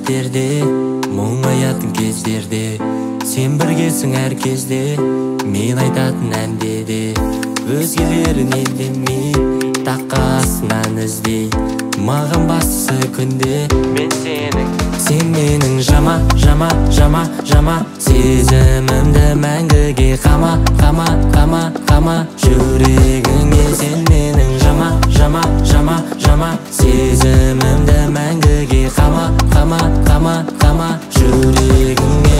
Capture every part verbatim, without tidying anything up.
сәттерде, мұңаятын кездерде, сен біргесің әр кезде, мен айтатын әндеде. Өзгелерін елдемей, таққа астынан іздей, маған бастысы күнде мен сенің. Сен менің жама, жама, жама, жама, сезімімді мәңгіге қама, қама, қама, қама, жүрегіңе. Сен менің жама, жама, жама, жама, сезімімді мәңгіге қама, қама, қама, қама, жүрегіңе.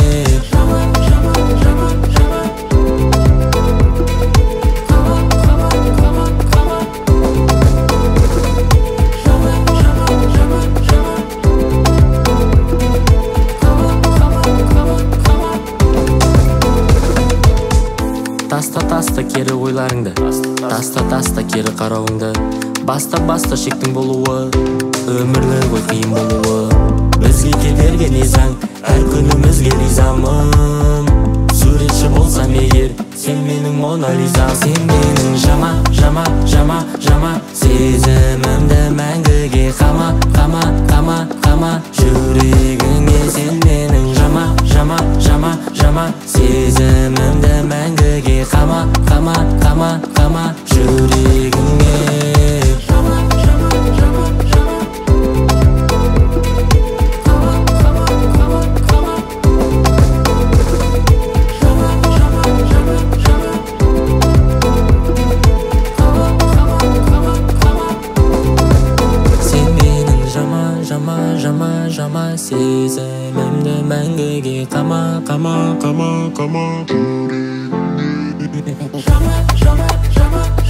Таста таста кері ойларыңды, таста таста кері қарауыңды, баста баста шектің болуы, өмірлі ғой қиын болуы. Бізге кедергі не заң, әр күнімізге ризамын. Суретші болсам егер, сен менің Мона Лизам. Сен менің жама, жама, жама, жама, сезімімді мәңгіге қама, қама, қама, қама, жүрегіңе. Сен менің жама, жама, жама, жама, сезімімді мәңгіге қама, қама, қама, қама, жүрегіңе. Жама, жама, сезімімді мәңгіге қама, қама, қама, қама, жүрегіңе. Жама, жама, жама.